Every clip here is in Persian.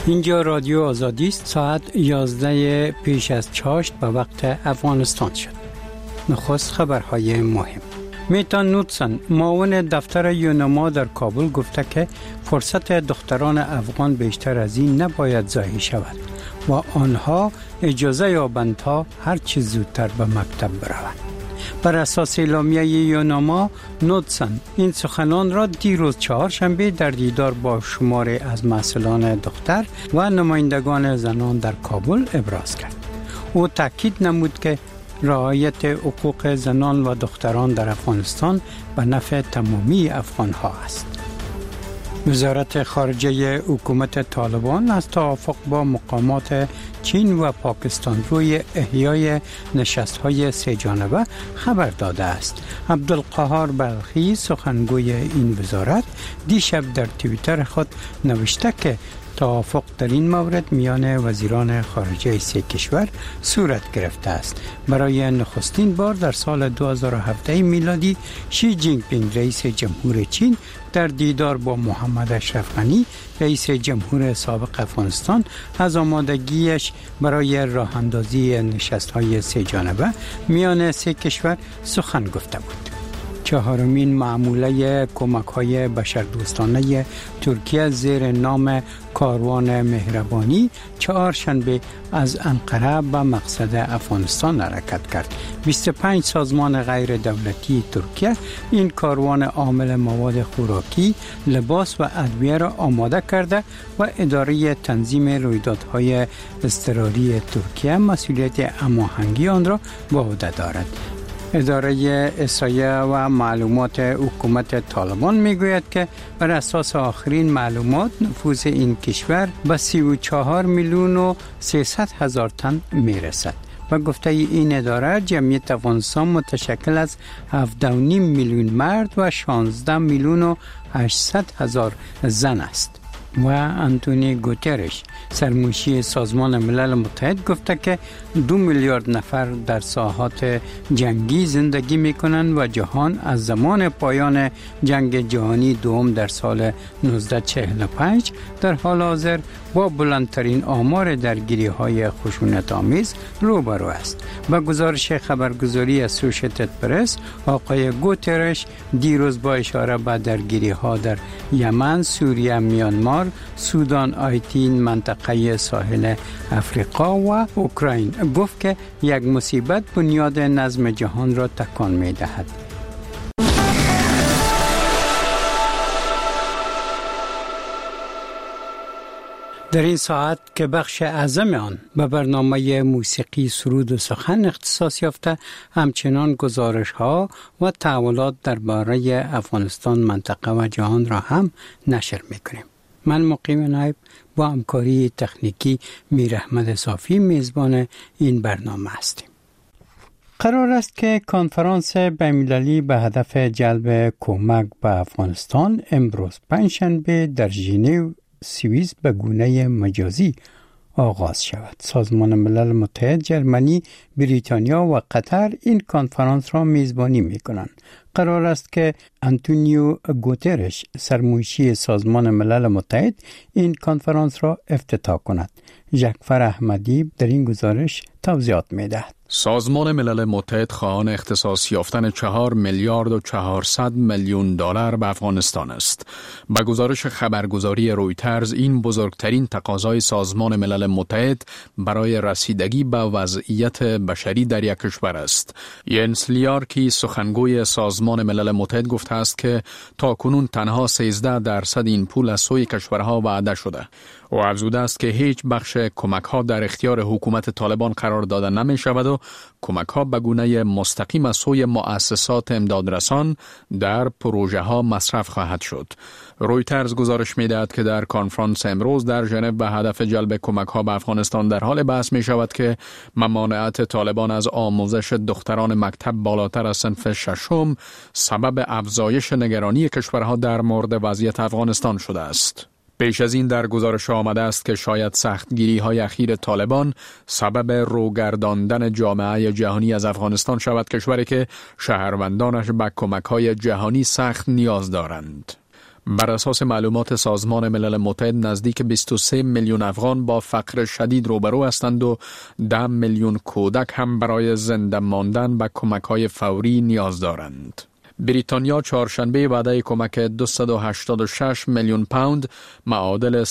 اینجا رادیو آزادی است. ساعت 11 پیش از چاشت به وقت افغانستان شد. نخست خبرهای مهم. میتان نوتسن معاون دفتر یونما در کابل گفته که فرصت دختران افغان بیشتر از این نباید ضایع شود و آنها اجازه یابند تا هر چه زودتر به مکتب بروند. بر اساس اعلامیه یونما، نوتسن این سخنان را دیروز چهارشنبه در دیدار با شماری از مسئولان دختر و نمایندگان زنان در کابل ابراز کرد. او تاکید نمود که رعایت حقوق زنان و دختران در افغانستان به نفع تمامی افغان‌ها است. وزارت خارجه حکومت طالبان از توافق با مقامات چین و پاکستان روی احیای نشست‌های سه جانبه خبر داده است. عبدالقهار بلخی سخنگوی این وزارت دیشب در توییتر خود نوشته که توافق در این مورد میان وزیران خارجه سه کشور صورت گرفته است. برای نخستین بار در سال 2017 میلادی شی جین پینگ رئیس جمهور چین در دیدار با محمد اشرف غنی رئیس جمهور سابق افغانستان از آمادگیش برای راه اندازی نشست‌های سه جانبه میان سه کشور سخن گفته بود. چهارمین معامله کمک‌های بشردوستانه ترکیه زیر نام کاروان مهربانی چهارشنبه از انقره به مقصد افغانستان حرکت کرد. 25 سازمان غیر دولتی ترکیه این کاروان حامل مواد خوراکی، لباس و ادویه را آماده کرده و اداره تنظیم رویدادهای اضطراری ترکیه مسئولیت هماهنگی آن را به عهده دارد. اداره احصایه و معلومات حکومت طالبان میگوید که بر اساس آخرین معلومات نفوذ این کشور به 34 میلیون و 300 هزار تن میرسد و گفته این اداره جمعیت افغانستان متشکل از 7.5 میلیون مرد و 16 میلیون و 800 هزار زن است. و آنتونی گوترش سرمنشی سازمان ملل متحد گفته که 2 میلیارد نفر در ساحات جنگی زندگی می کنند و جهان از زمان پایان جنگ جهانی دوم در سال 1945 در حال حاضر با بلندترین آمار درگیری های خشونت آمیز روبرو است. با گزارش خبرگزاری اسوشیتد پرس، آقای گوترش دیروز با اشاره به درگیری ها در یمن، سوریه، میانمار، سودان، هایتی، منطقه ساحل افریقا و اوکراین گفت که یک مصیبت بنیاد نظم جهان را تکان می دهد. در این ساعت که بخش اعظم آن به برنامه موسیقی سرود و سخن اختصاص یافته، همچنان گزارش ها و تحولات درباره افغانستان، منطقه و جهان را هم نشر میکنیم. من مقیم نایب با همکاری تکنیکی میر احمد صافی میزبان این برنامه هستیم. قرار است که کنفرانس بین‌المللی به هدف جلب کمک به افغانستان امروز پنجشنبه در ژنو سوئیس به گونه مجازی آغاز شود. سازمان ملل متحد، جرمنی، بریتانیا و قطر این کنفرانس را میزبانی می‌کنند. قرار است که آنتونیو گوترش سرمنشی سازمان ملل متحد این کنفرانس را افتتاح کند. جعفر احمدی در این گزارش توضیحات می‌دهد. سازمان ملل متحد خواهان اختصاص یافتن 4 میلیارد و 400 میلیون دلار به افغانستان است. با گزارش خبرگزاری رویترز، این بزرگترین تقاضای سازمان ملل متحد برای رسیدگی به وضعیت بشری در یک کشور است. ینس لیارکی سخنگوی سازمان ملل متحد گفته است که تاکنون تنها 13% این پول از سوی کشورها وعده شده. و افزوده است که هیچ بخش کمک ها در اختیار حکومت طالبان قرار داده نمی شود و کمک ها به گونه مستقیم از سوی مؤسسات امدادرسان در پروژه ها مصرف خواهد شد. رویترز گزارش می دهد که در کنفرانس امروز در ژنو به هدف جلب کمک ها به افغانستان در حال بحث می شود که ممانعت طالبان از آموزش دختران مکتب بالاتر از صنف ششم سبب افزایش نگرانی کشورها در مورد وضعیت افغانستان شده است. پیش از این در گزارش آمده است که شاید سختگیری های اخیر طالبان سبب روگرداندن جامعه جهانی از افغانستان شود، کشوری که شهروندانش به کمک های جهانی سخت نیاز دارند. بر اساس معلومات سازمان ملل متحد نزدیک 23 میلیون افغان با فقر شدید روبرو هستند و 10 میلیون کودک هم برای زنده ماندن به کمک‌های فوری نیاز دارند. بریتانیا چهارشنبه وعده کمک 286 میلیون پوند معادل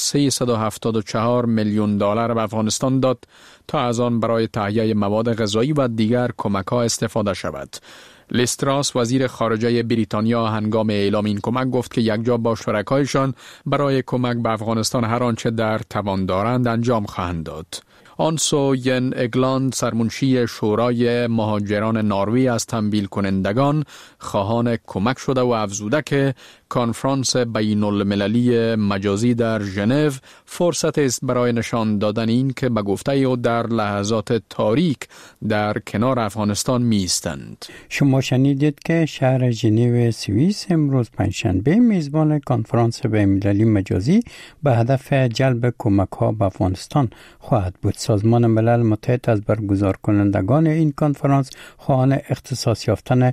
374 میلیون دلار به افغانستان داد تا از آن برای تهیه مواد غذایی و دیگر کمک‌ها استفاده شود. لیز تراس وزیر خارجه بریتانیا هنگام اعلام این کمک گفت که یکجا با شرکایشان برای کمک به افغانستان هر آنچه در توان دارند انجام خواهند داد. آنسو ین اگلاند سرمنشی شورای مهاجران نروژ از تمویل کنندگان خواهان کمک شده و افزوده که کنفرانس بین المللی مجازی در ژنو فرصت است برای نشان دادن این که به گفته او در لحظات تاریک در کنار افغانستان می ایستند. شما شنیدید که شهر ژنو سوئیس امروز پنجشنبه میزبان کنفرانس بین المللی مجازی به هدف جلب کمک‌ها به افغانستان خواهد بود. سازمان ملل متحد از برگزار کنندگان این کنفرانس خواهان اختصاص یافتن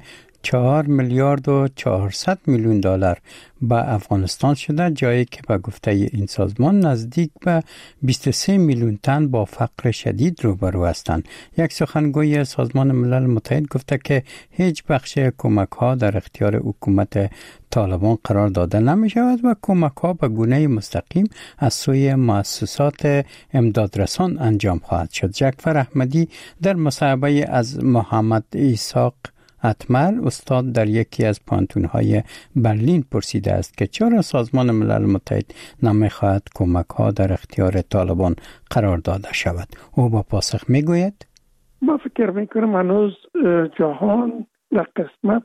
4 میلیارد و 400 میلیون دلار به افغانستان شده، جایی که به گفته این سازمان نزدیک به 23 میلیون تن با فقر شدید روبرو هستند. یک سخنگوی سازمان ملل متحد گفته که هیچ بخش کمک ها در اختیار حکومت طالبان قرار داده نمی شود و کمک ها به گونه مستقیم از سوی مؤسسات امدادرسان انجام خواهد شد. جعفر احمدی در مصاحبه از محمد اسحاق اتمر استاد در یکی از پانتون‌های برلین پرسیده است که چرا سازمان ملل متحد نمی‌خواهد کمک‌ها در اختیار طالبان قرار داده شود. او با پاسخ می‌گوید: ما فکر می‌کنم هنوز جهان در قسمت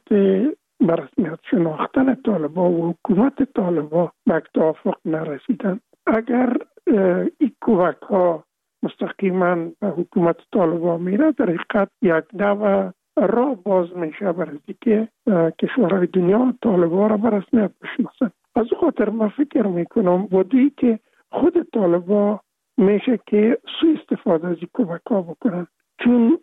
برسمیت شناختن طالبان و حکومت طالبان به توافق نرسیدند. اگر این کمک‌ها مستقیما به حکومت طالبان میره، در حقیقت یک نوع راه باز میشه برای که کشورهای دنیا طالبان را به رسمیت بشناسند. از او خاطر من فکر میکنم بودی که خود طالبان میشه که سوء استفاده از این کمک‌ها بکنن، چون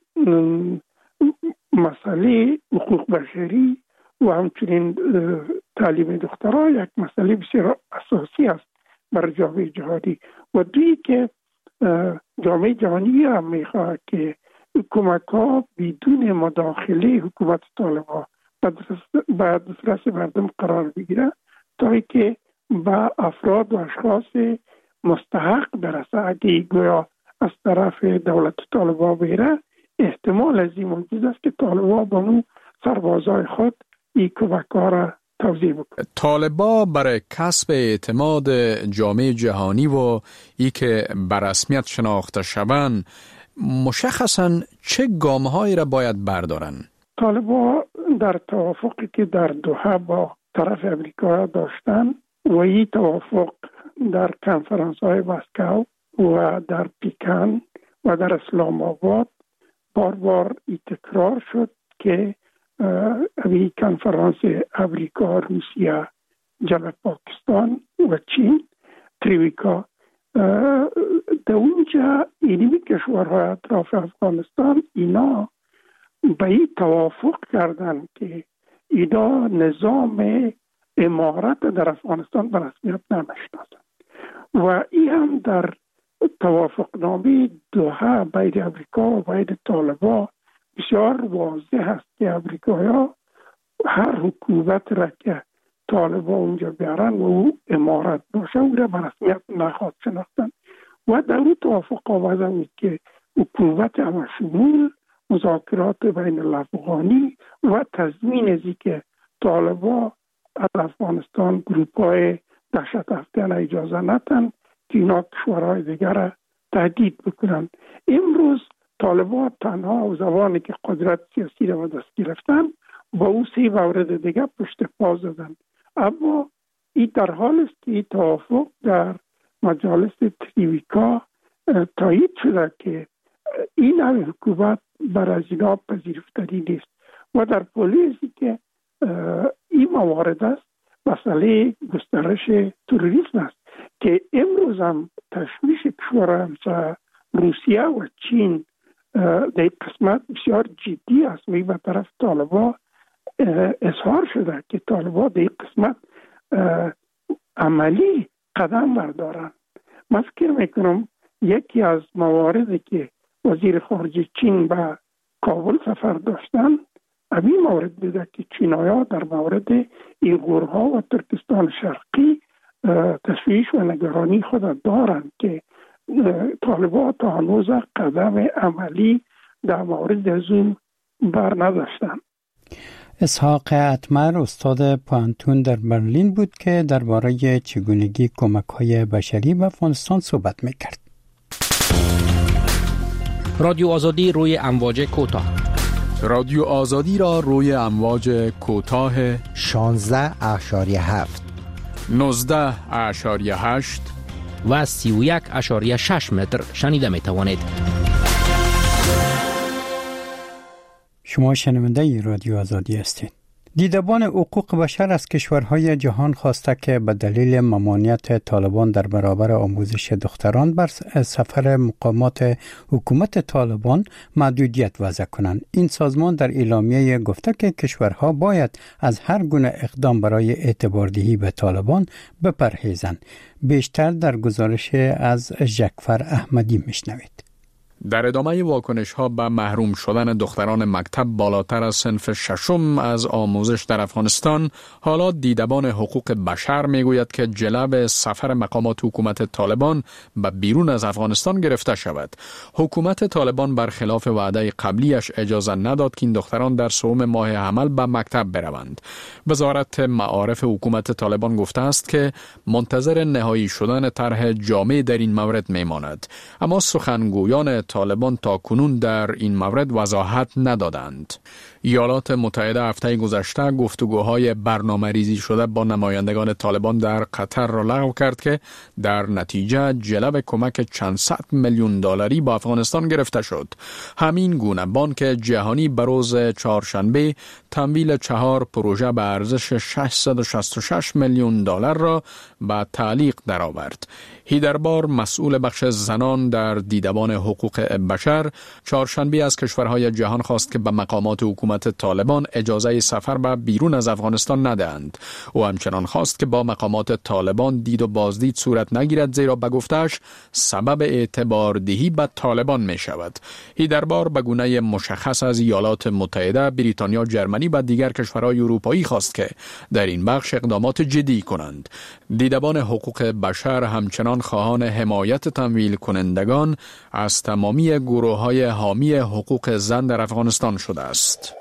مسئله حقوق بشری و همچنین تعلیم دخترها یک مسئله بسیار اساسی است برای جامعه جهانی. و دویی که جامعه جهانی هم میخواد که کمک‌ها بدون مداخله حکومت طالبان به دسترس مردم قرار بگیره تا که به افراد و اشخاص مستحق برسه. اگه گویا از طرف دولت طالبان بگیره، احتمال از این موجود است که طالبان با اون سربازای خود این کمک‌ها را توزیع بکنه. طالبان برای کسب اعتماد جامعه جهانی و ای که به رسمیت شناخته شوند مشخصاً چه گام‌هایی را باید بردارن؟ طالبان در توافقی که در دوحه با طرف امریکا داشتن و این توافق در کنفرانس‌های مسکو و در پکن و در اسلام آباد بار تکرار شد که این کنفرانس امریکا، روسیه، جنوب پاکستان و چین، تریویکا، در اونجا اینمی کشورهای اطراف افغانستان اینا به این توافق کردن که اینا نظام امارت در افغانستان به رسمیت نمیشناسند و این هم در توافقنامه دوحه بین امریکا و بین طالبان بسیار واضح است که امریکایی‌ها هر حکومت را که طالبان اونجا بیارن و او امارت باشه او را به رسمیت نخواهد شناختن. و در اون توافق آمده بود که حکومت همشمول، مذاکرات بین الافغانی و تضمین از که طالبان از افغانستان گروپ‌های دهشت افکن اجازه ندن که اینا کشورهای دیگر را تهدید بکنن. امروز طالبان تنها و زمانی که قدرت سیاسی را به دست گرفتن با او 3 مورد دیگر پشت پا زدن. اما این در حال است که این توافق در مجالس تریویکا تایید شده که این نوع حکومت بر از اینا پذیرفتنی نیست و در پولیسی که این موارد است مسئله گسترش تروریسم است که امروز هم تشویش کشورهای همسایه روسیه و چین در قسمت بسیار جدی است و به طرف طالبان اظهار شده که طالبان در قسمت عملی قدم بردارند. من فکر میکنم یکی از مواردی که وزیر خارجه چین به کابل سفر داشتن همین مورد بوده که چینای‌ها در مورد ایغورها و ترکستان شرقی تشویش و نگرانی خود دارند که طالبان تا هنوز قدم عملی در مورد از اون بر نداشتن. اسحاق اتمر استاد پانتون در برلین بود که درباره چگونگی کمک‌های بشری به افغانستان صحبت می‌کرد. رادیو آزادی روی امواج کوتاه. رادیو آزادی را روی امواج کوتاه 16.7 19.8 و 31.6 متر شنیده می توانید. شما شنونده رادیو آزادی هستید. دیدبان حقوق بشر از کشورهای جهان خواسته که به دلیل ممانعت طالبان در برابر آموزش دختران بر سفر مقامات حکومت طالبان محدودیت وضع کنند. این سازمان در اعلامیه گفته که کشورها باید از هر گونه اقدام برای اعتباردهی به طالبان بپرهیزند. بیشتر در گزارش از جعفر احمدی میشنوید. در ادامه واکنش‌ها به محروم شدن دختران مکتب بالاتر از صنف ششم از آموزش در افغانستان، حالا دیدبان حقوق بشر میگوید که جلب سفر مقامات حکومت طالبان به بیرون از افغانستان گرفته شود. حکومت طالبان برخلاف وعده قبلیش اجازه نداد که این دختران در سوم ماه حمل به مکتب بروند. وزارت معارف حکومت طالبان گفته است که منتظر نهایی شدن طرح جامع در این مورد میماند، اما سخنگویان طالبان تا کنون در این مورد وضاحت ندادند. ایالات متحده هفته گذشته گفتگوهای برنامه‌ریزی شده با نمایندگان طالبان در قطر را لغو کرد که در نتیجه جلب کمک چند صد میلیون دلاری با افغانستان گرفته شد. همین گونه بانک جهانی به روز چهارشنبه تمویل 4 پروژه به ارزش 666 میلیون دلار را به تعلیق درآورد. هیدربار مسئول بخش زنان در دیدبان حقوق بشر چهارشنبه از کشورهای جهان خواست که به مقامات حکومت طالبان اجازه سفر به بیرون از افغانستان ندهند. او همچنان خواست که با مقامات طالبان دید و بازدید صورت نگیرد، زیرا به گفتش سبب اعتباردهی به طالبان می شود. هیدربار به گونه مشخص از ایالات متحده، بریتانیا، جرمنی و دیگر کشورهای اروپایی خواست که در این بخش اقدامات جدی کنند. دیدبان حقوق بشر همچنان خواهان حمایت تمویل کنندگان از تمامی گروه‌های حامی حقوق زن در افغانستان شده است.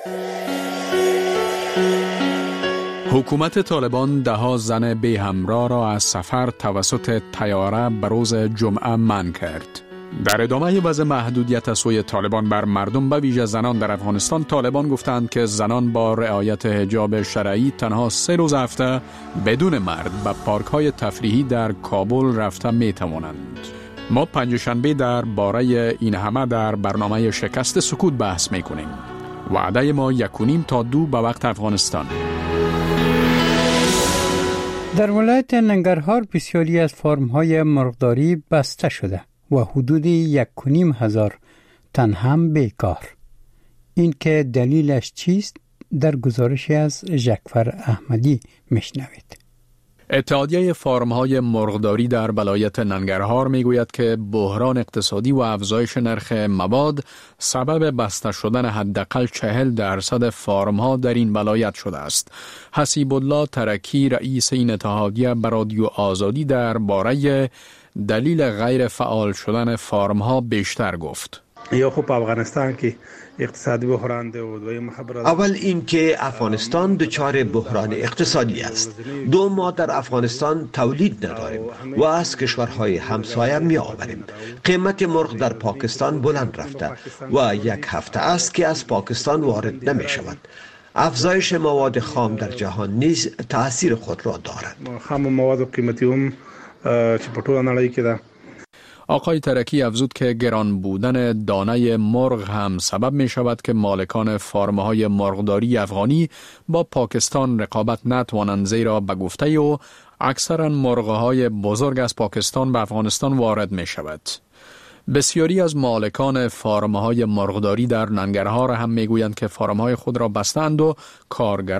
حکومت طالبان 10 زن بی همراه را از سفر توسط طیاره به روز جمعه منع کرد. در ادامه وضع محدودیت از سوی طالبان بر مردم به ویژه زنان در افغانستان، طالبان گفتند که زنان با رعایت حجاب شرعی تنها 3 روز هفته بدون مرد به پارک‌های تفریحی در کابل رفته می توانند. ما پنجشنبه در باره این همه در برنامه شکست سکوت بحث می کنیم. وعده ما 1.5 تا 2 به وقت افغانستان. در ولایت ننگرهار بسیاری از فرم‌های مرغداری بسته شده و حدود 1,500 تن هم بیکار. این که دلیلش چیست در گزارشی از جعفر احمدی میشنوید. اتحادیه فارم‌های مرغداری در ولایت ننگرهار میگوید که بحران اقتصادی و افزایش نرخ مواد سبب بسته شدن حداقل 40% فارم‌ها در این ولایت شده است. حسیب الله ترکی رئیس این اتحادیه به رادیو آزادی درباره دلیل غیر فعال شدن فارم‌ها بیشتر گفت. یا خب افغانستان که اقتصادی بحران ده و دویم خبر اول این که افغانستان دچار بحران اقتصادی است. 2 ما در افغانستان تولید نداریم و از کشورهای همسایه می آوریم. قیمت مرغ در پاکستان بلند رفته و 1 هفته است که از پاکستان وارد نمی شود. افزایش مواد خام در جهان نیز تأثیر خود را دارد. خام مواد قیمتی هم چې په ټوله نړۍ کې ده. آقای ترکی افزود که گران بودن دانه مرغ هم سبب می شود که مالکان فارم‌های مرغداری افغانی با پاکستان رقابت نتوانند، زیرا به گفته او اکثرا مرغ‌های بزرگ از پاکستان به افغانستان وارد می شود. بسیاری از مالکان فارم‌های مرغداری در ننگرهار هم میگویند که فارم‌های خود را بستند و کارگر